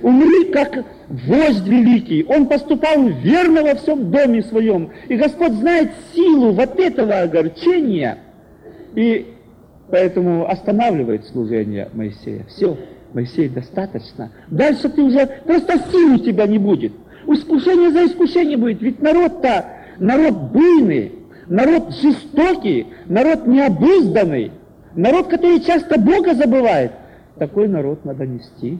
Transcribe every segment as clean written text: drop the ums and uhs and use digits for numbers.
Умри, как вождь великий. Он поступал верно во всем доме своем. И Господь знает силу вот этого огорчения. И поэтому останавливает служение Моисея. Все, Моисей, достаточно. Дальше ты уже, просто сил у тебя не будет. Искушение за искушение будет. Ведь народ-то, народ буйный, народ жестокий, народ необузданный, народ, который часто Бога забывает. Такой народ надо нести.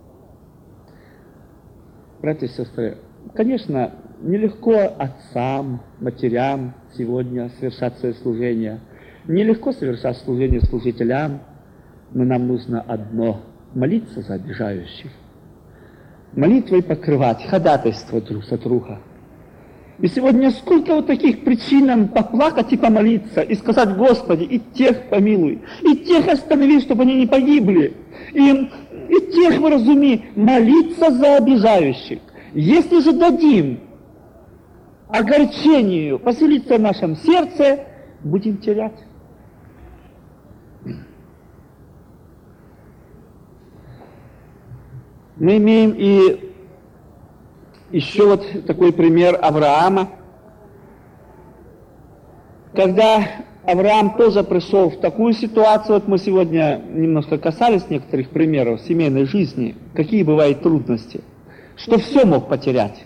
Братья и сестры, конечно, нелегко отцам, матерям сегодня совершать свое служение. Нелегко совершать служение служителям, но нам нужно одно – молиться за обижающих. Молитвой покрывать, ходатайство друг за друга. И сегодня сколько вот таких причин поплакать и помолиться, и сказать: Господи, и тех помилуй, и тех останови, чтобы они не погибли, и тех вразуми, молиться за обижающих. Если же дадим огорчению поселиться в нашем сердце, будем терять. Мы имеем и еще вот такой пример Авраама. Когда Авраам тоже пришел в такую ситуацию, вот мы сегодня немножко касались некоторых примеров семейной жизни, какие бывают трудности, что все мог потерять.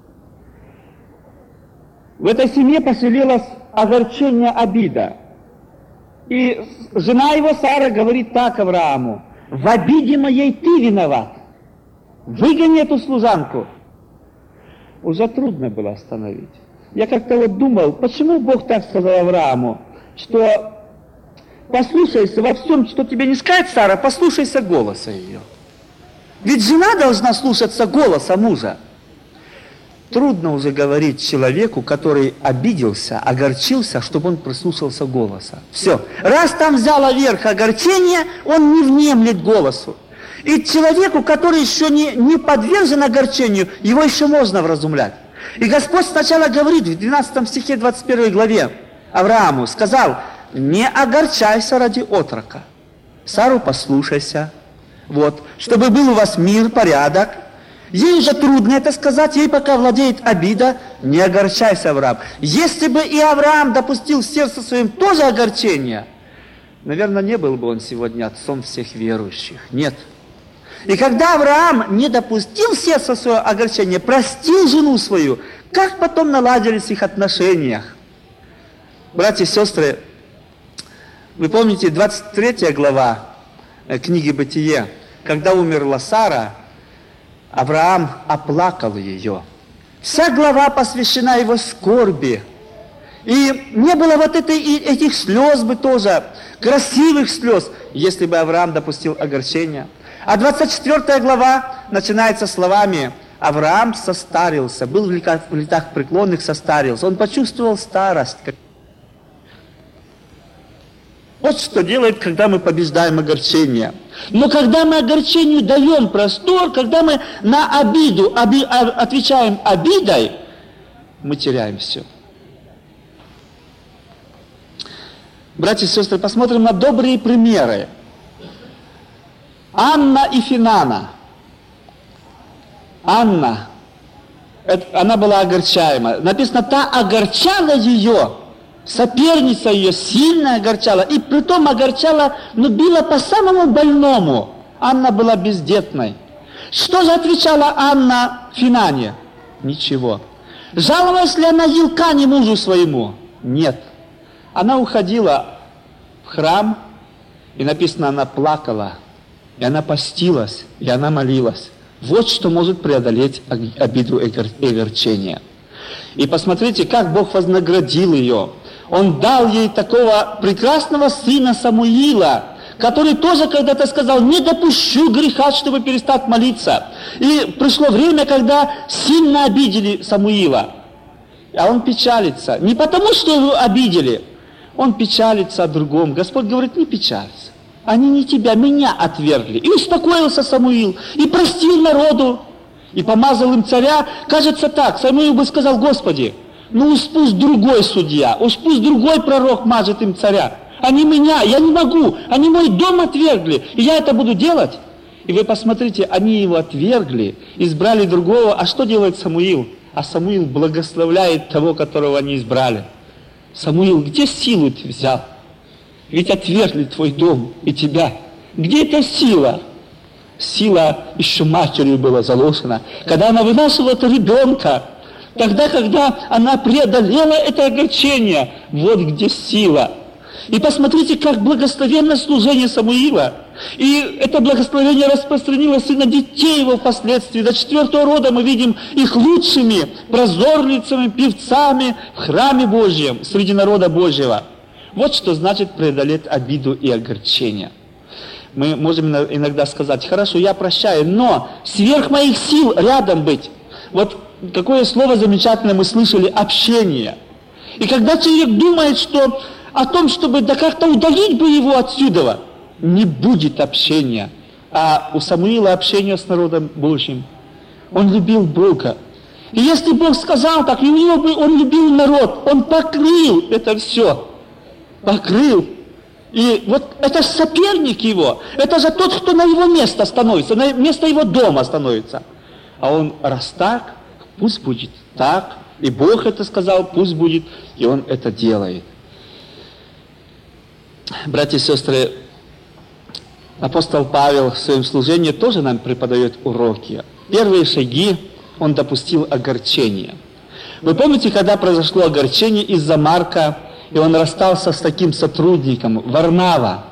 В этой семье поселилось огорчение, обида. И жена его, Сара, говорит так Аврааму: в обиде моей ты виноват. Выгони эту служанку. Уже трудно было остановить. Я как-то вот думал, почему Бог так сказал Аврааму, что послушайся во всем, что тебе не скажет Сара, послушайся голоса ее. Ведь жена должна слушаться голоса мужа. Трудно уже говорить человеку, который обиделся, огорчился, чтобы он прислушался голоса. Все. Раз там взяло верх огорчение, он не внемлет голосу. И человеку, который еще не подвержен огорчению, его еще можно вразумлять. И Господь сначала говорит в 12 стихе 21 главе Аврааму, сказал: не огорчайся ради отрока, Сару послушайся, вот, чтобы был у вас мир, порядок. Ей же трудно это сказать, ей пока владеет обида, не огорчайся, Авраам. Если бы и Авраам допустил в сердце своем тоже огорчение, наверное, не был бы он сегодня отцом всех верующих. Нет. И когда Авраам не допустил в сердце свое огорчение, простил жену свою, как потом наладились их отношения? Братья и сестры, вы помните 23 глава книги «Бытие», когда умерла Сара, Авраам оплакал ее. Вся глава посвящена его скорби. И не было вот этих слез бы тоже, красивых слез, если бы Авраам допустил огорчение. А 24 глава начинается словами: Авраам состарился, был в летах преклонных, состарился. Он почувствовал старость. Вот что делает, когда мы побеждаем огорчение. Но когда мы огорчению даем простор, когда мы на обиду отвечаем обидой, мы теряем все. Братья и сестры, посмотрим на добрые примеры. Анна и Финана. Анна, она была огорчаема. Написано, та огорчала ее, соперница ее сильно огорчала. И притом огорчала, но била по самому больному. Анна была бездетной. Что же отвечала Анна Финане? Ничего. Жаловалась ли она Елкане, мужу своему? Нет. Она уходила в храм, и написано, она плакала. И она постилась, и она молилась. Вот что может преодолеть обиду и огорчение. И посмотрите, как Бог вознаградил ее. Он дал ей такого прекрасного сына Самуила, который тоже когда-то сказал: не допущу греха, чтобы перестать молиться. И пришло время, когда сильно обидели Самуила. А он печалится. Не потому, что его обидели. Он печалится о другом. Господь говорит: не печалься. Они не тебя, меня отвергли. И успокоился Самуил, и простил народу, и помазал им царя. Кажется так, Самуил бы сказал: Господи, ну уж пусть другой судья, уж пусть другой пророк мажет им царя. Они меня, я не могу, они мой дом отвергли, и я это буду делать. И вы посмотрите, они его отвергли, избрали другого. А что делает Самуил? А Самуил благословляет того, которого они избрали. Самуил, где силу ты взял? Ведь отвергли твой дом и тебя. Где эта сила? Сила еще матерью была заложена. Когда она вынашивала этого ребенка, тогда, когда она преодолела это огорчение, вот где сила. И посмотрите, как благословенно служение Самуила. И это благословение распространилось и на детей его впоследствии. До 4-го рода мы видим их лучшими прозорливцами, певцами в храме Божьем, среди народа Божьего. Вот что значит преодолеть обиду и огорчение. Мы можем иногда сказать: хорошо, я прощаю, но сверх моих сил рядом быть. Вот какое слово замечательное мы слышали: общение. И когда человек думает, что о том, чтобы да как-то удалить бы его отсюда, не будет общения. А у Самуила общение с народом Божьим. Он любил Бога. И если Бог сказал так, и у него он любил народ, он покрыл это все. Покрыл. И вот это соперник его, это же тот, кто на его место становится, на место его дома становится. А он, раз так, пусть будет так, и Бог это сказал, пусть будет, и он это делает. Братья и сестры, апостол Павел в своем служении тоже нам преподает уроки. Первые шаги он допустил огорчение. Вы помните, когда произошло огорчение из-за Марка, и он расстался с таким сотрудником, Варнава?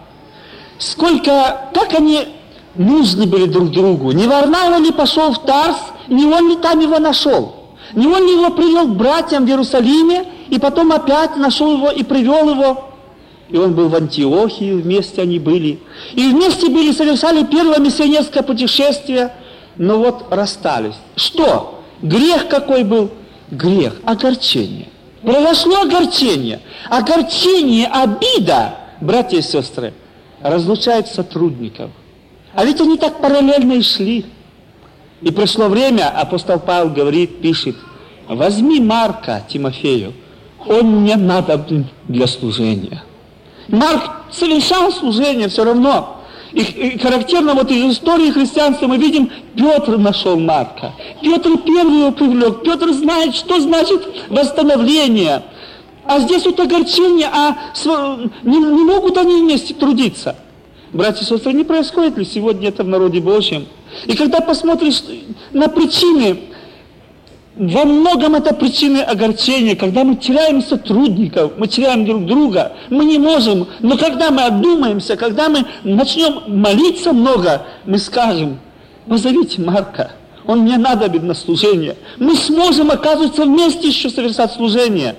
Как они нужны были друг другу. Не Варнава ли пошел в Тарс, не он ли там его нашел? Не он ли его привел к братьям в Иерусалиме, и потом опять нашел его и привел его? И он был в Антиохии, вместе они были. И вместе были, совершали первое миссионерское путешествие, но вот расстались. Что? Грех какой был? Грех, огорчение. Произошло огорчение. Огорчение, обида, братья и сестры, разлучает сотрудников. А ведь они так параллельно и шли. И пришло время, апостол Павел говорит, пишет: возьми Марка Тимофею, он мне надобен для служения. Марк совершал служение все равно. И характерно вот из истории христианства мы видим, Петр нашел Марка. Петр первый его привлек. Петр знает, что значит восстановление. А здесь вот огорчение, не могут они вместе трудиться. Братья и сестры, не происходит ли сегодня это в народе Божьем? И когда посмотришь на причины, во многом это причины огорчения, когда мы теряем сотрудников, мы теряем друг друга, мы не можем, но когда мы одумаемся, когда мы начнем молиться много, мы скажем: позовите Марка, он мне надобен на служение. Мы сможем, оказывается, вместе еще совершать служение.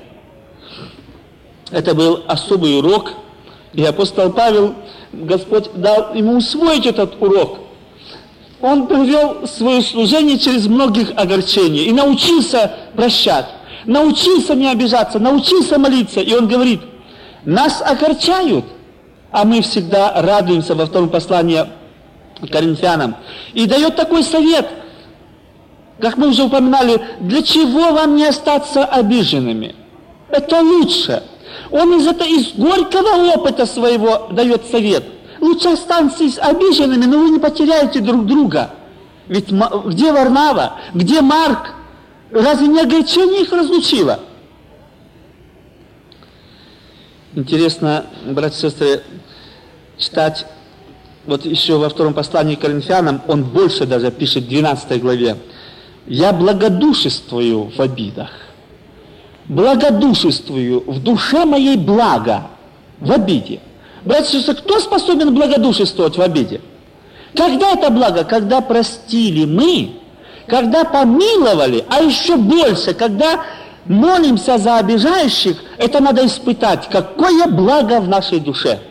Это был особый урок, и апостол Павел, Господь дал ему усвоить этот урок. Он провел свое служение через многих огорчений и научился прощать, научился не обижаться, научился молиться. И он говорит: нас огорчают, а мы всегда радуемся, во втором послании к Коринфянам. И дает такой совет, как мы уже упоминали: для чего вам не остаться обиженными? Это лучше. Он из горького опыта своего дает совет. Лучше останьтесь обиженными, но вы не потеряете друг друга. Ведь где Варнава, где Марк? Разве не огорчение их разлучило? Интересно, братья и сестры, читать вот еще во втором послании к Коринфянам, он больше даже пишет в 12 главе. «Я благодушествую в обидах, благодушествую в душе моей благо в обиде». Братья и сестры, кто способен благодушествовать в обиде? Когда это благо? Когда простили мы, когда помиловали, а еще больше, когда молимся за обижающих, это надо испытать, какое благо в нашей душе.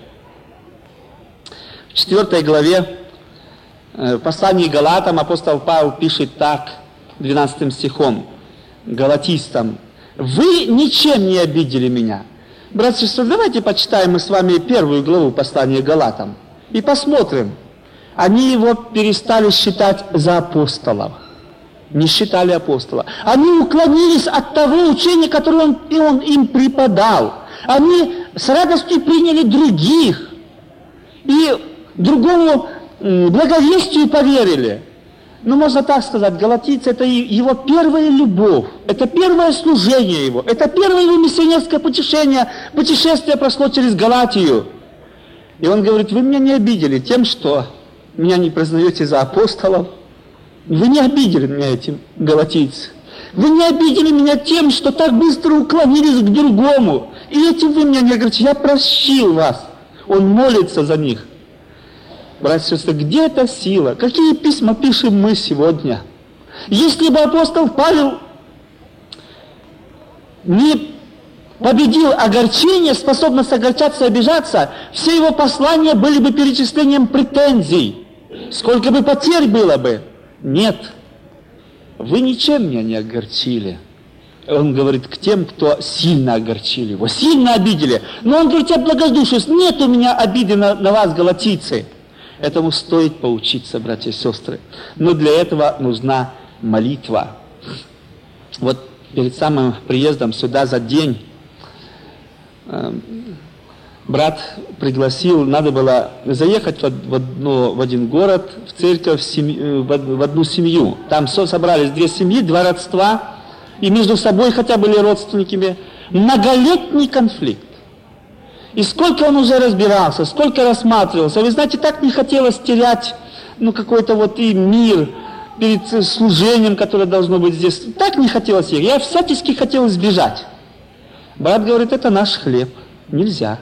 В 4 главе в послании Галатам апостол Павел пишет так, 12 стихом, галатистам: «Вы ничем не обидели меня». Братья и сестры, давайте почитаем мы с вами 1 главу послания Галатам и посмотрим. Они его перестали считать за апостолов. Не считали апостола. Они уклонились от того учения, которое он им преподал. Они с радостью приняли других. И другому благовестию поверили. Ну, можно так сказать, галатийцы — это его первая любовь, это первое служение его, это первое его миссионерское путешествие прошло через Галатию. И он говорит: вы меня не обидели тем, что меня не признаете за апостолов. Вы не обидели меня этим, галатийцы. Вы не обидели меня тем, что так быстро уклонились к другому. И этим вы меня не говорите: я прощил вас. Он молится за них. Братья и сестры, где эта сила? Какие письма пишем мы сегодня? Если бы апостол Павел не победил огорчение, способность огорчаться и обижаться, все его послания были бы перечислением претензий. Сколько бы потерь было бы? Нет. Вы ничем меня не огорчили. Он говорит к тем, кто сильно огорчили его, сильно обидели. Но он говорит: я благодушен, нет у меня обиды на вас, галатийцы. Этому стоит поучиться, братья и сестры. Но для этого нужна молитва. Вот перед самым приездом сюда за день брат пригласил, надо было заехать в один город, в церковь, в одну семью. Там собрались 2 семьи, 2 родства, и между собой хотя были родственниками. Многолетний конфликт. И сколько он уже разбирался, сколько рассматривался. Вы знаете, так не хотелось терять какой-то и мир перед служением, которое должно быть здесь. Так не хотелось их. Я всячески хотел избежать. Брат говорит: это наш хлеб. Нельзя.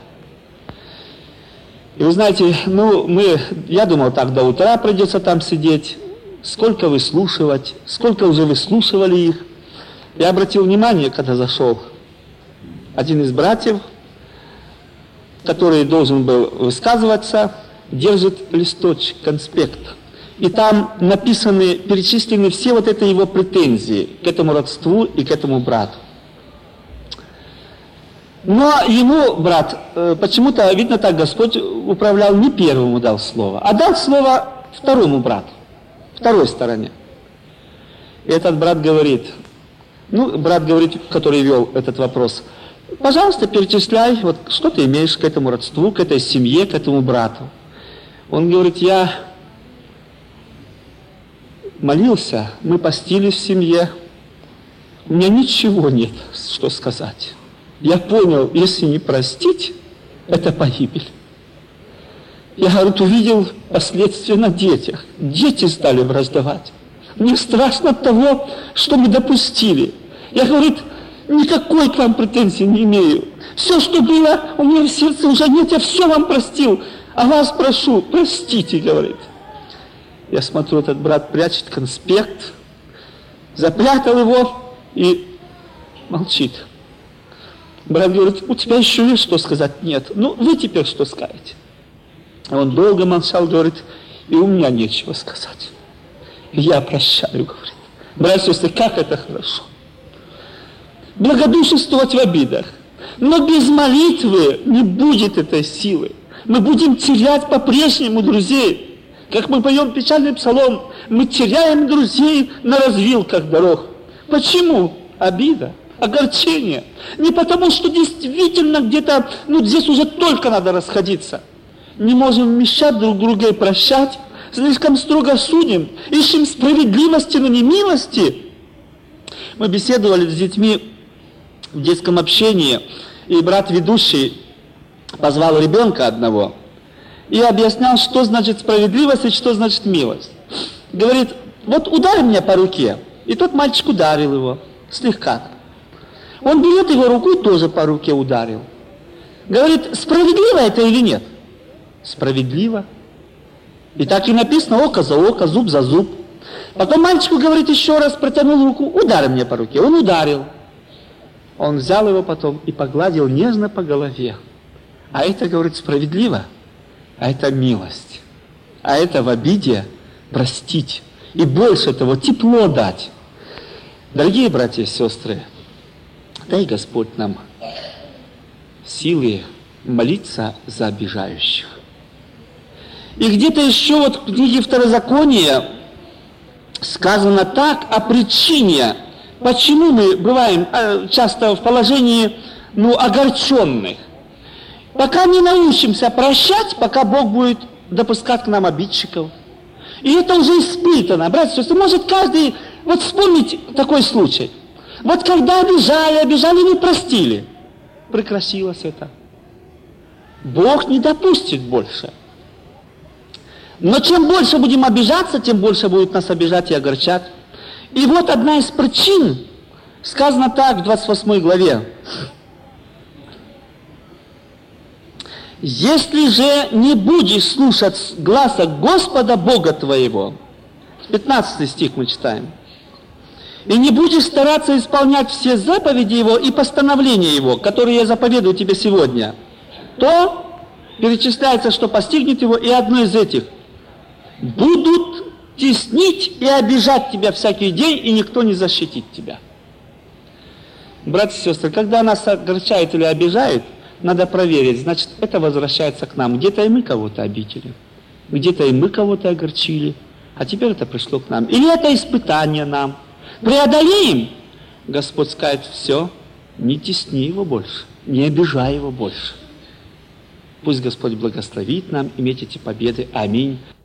И вы знаете, я думал, так до утра придется там сидеть. Сколько выслушивать, сколько уже выслушивали их. Я обратил внимание, когда зашел, один из братьев, который должен был высказываться, держит листочек, конспект. И там перечислены все это его претензии к этому родству и к этому брату. Но ему, брат, почему-то, видно так, Господь управлял, не первому дал слово, а дал слово второму брату, второй стороне. И этот брат говорит, который вел этот вопрос: пожалуйста, перечисляй, что ты имеешь к этому родству, к этой семье, к этому брату. Он говорит: я молился, мы постились в семье, у меня ничего нет, что сказать. Я понял, если не простить, это погибель. Я, увидел последствия на детях. Дети стали враждовать. Мне страшно от того, что мы допустили. Я, никакой к вам претензии не имею. Все, что было у меня в сердце, уже нет, я все вам простил. А вас прошу, простите, говорит. Я смотрю, этот брат прячет конспект, запрятал его и молчит. Брат говорит: у тебя еще есть что сказать? Нет. Вы теперь что скажете? Он долго молчал, говорит: и у меня нечего сказать. Я прощаю, говорит. Братья и сестры, как это хорошо. Благодушествовать в обидах. Но без молитвы не будет этой силы. Мы будем терять по-прежнему друзей. Как мы поем печальный псалом: мы теряем друзей на развилках дорог. Почему? Обида, огорчение. Не потому, что действительно где-то, здесь уже только надо расходиться. Не можем вмещать друг друга и прощать. Слишком строго судим, ищем справедливости, но не милости. Мы беседовали с детьми в детском общении, и брат ведущий позвал ребенка одного и объяснял, что значит справедливость и что значит милость. Говорит: ударь меня по руке. И тот мальчик ударил его слегка. Он берет его руку и тоже по руке ударил. Говорит: справедливо это или нет? Справедливо. И так и написано: око за око, зуб за зуб. Потом мальчику говорит еще раз, протянул руку: ударь мне по руке. Он ударил. Он взял его потом и погладил нежно по голове. А это, говорит, справедливо, а это милость. А это в обиде простить. И больше того, тепло дать. Дорогие братья и сестры, дай Господь нам силы молиться за обижающих. И где-то еще в книге Второзакония сказано так о причине, почему мы бываем часто в положении, огорченных. Пока не научимся прощать, пока Бог будет допускать к нам обидчиков. И это уже испытано, братья и сестры. Может каждый вот вспомнить такой случай. Вот когда обижали, не простили. Прекратилось это. Бог не допустит больше. Но чем больше будем обижаться, тем больше будут нас обижать и огорчать. И вот одна из причин, сказано так в 28 главе. «Если же не будешь слушать гласа Господа Бога твоего», 15 стих мы читаем, «и не будешь стараться исполнять все заповеди Его и постановления Его, которые я заповедую тебе сегодня, то перечисляется, что постигнет его, и одно из этих: будут теснить и обижать тебя всякий день, и никто не защитит тебя». Братья и сестры, когда нас огорчают или обижают, надо проверить, значит, это возвращается к нам. Где-то и мы кого-то обидели, где-то и мы кого-то огорчили, а теперь это пришло к нам. Или это испытание нам. Преодолеем, Господь скажет: все, не тесни его больше, не обижай его больше. Пусть Господь благословит нам иметь эти победы. Аминь.